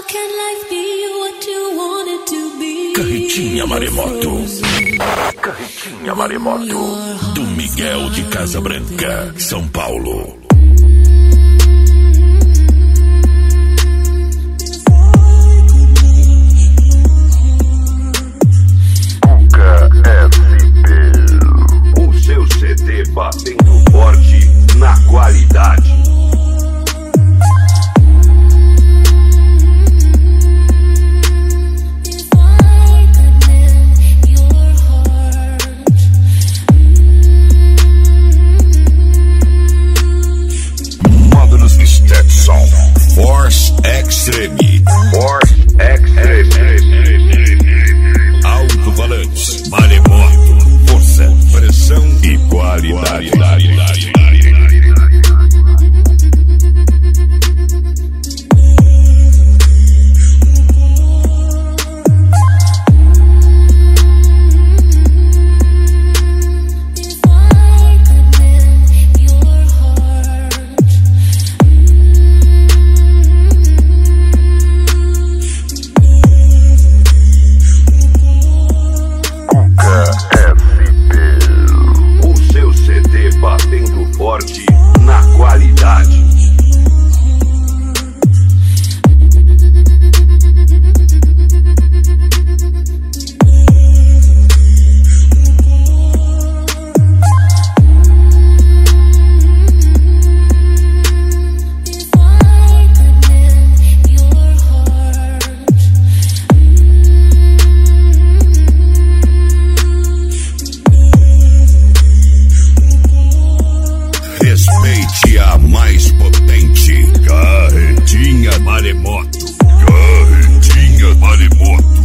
Carretinha Maremoto. Carretinha Maremoto. Do Miguel de Casa Branca, São Paulo. O seu CD batendo forte na qualidade. Módulos Stetson Force Extreme. Force Extreme. Alto-falantes Maremoto. Força, pressão e qualidade. O seu CD batendo forte na qualidade. Respeite a mais potente. Carretinha Maremoto. Carretinha Maremoto.